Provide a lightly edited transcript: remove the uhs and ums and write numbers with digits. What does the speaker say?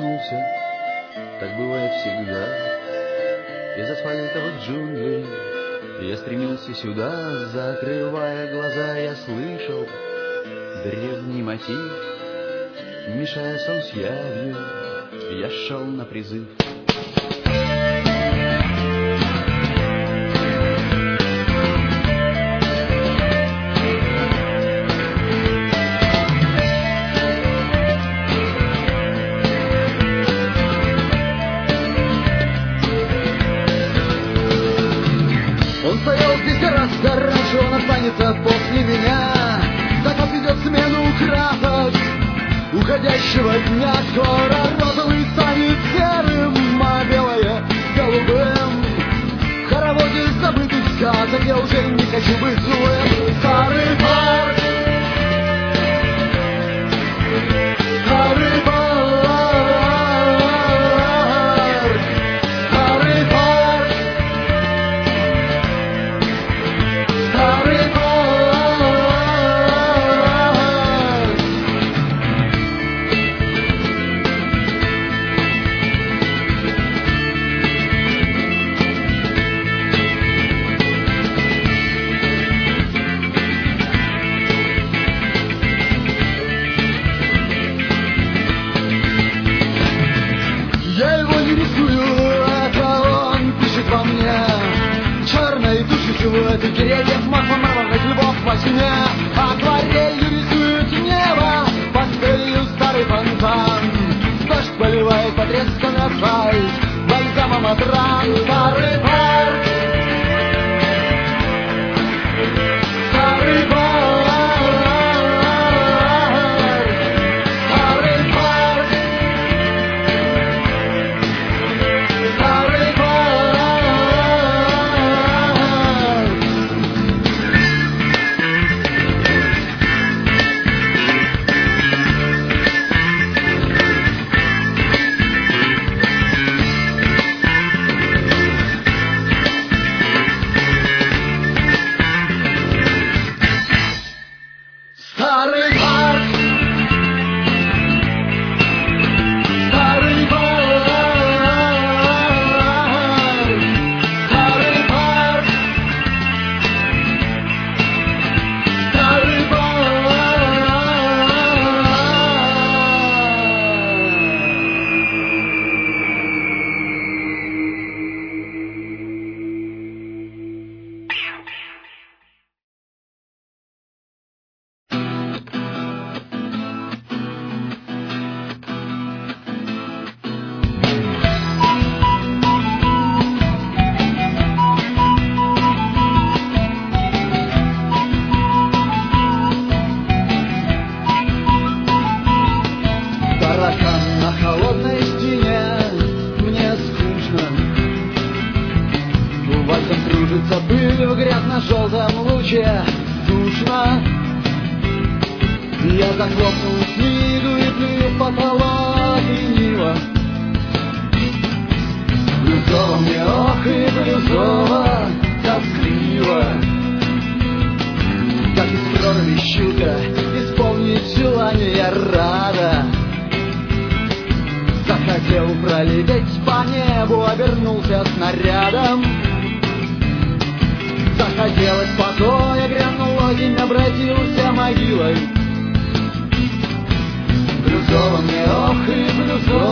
вернулся, так бывает всегда. Из асфальтовых джунглей я стремился сюда, закрывая глаза, я слышал древний мотив. Мешая сон с явью, я шел на призыв. Он стоял здесь гораздо раньше, он останется после меня. Так отведет смену красок уходящего дня. Скоро розовый станет серым, а белое голубым. В хороводе забытых сказок я уже не хочу быть злым. Старый парк, старый парк. Силуэты деревьев, масло мраморных львов во сне. Акварелью рисует небо, пастелью старый фонтан. Дождь поливает потресканный асфальт бальзамом от ран. Старый парк, старый парк. Пыль в грязно-желтом луче душно. Я захлопнул книгу и плюю в потолок лениво. Блюзово мне, ох и блюзово, тоскливо. Как из проруби щука исполнить желание рада. Захотел пролететь по небу, обернулся снарядом. Захотелось покоя, грянул огонь, обратился могилой. Блюзово мне, ох и блюзово.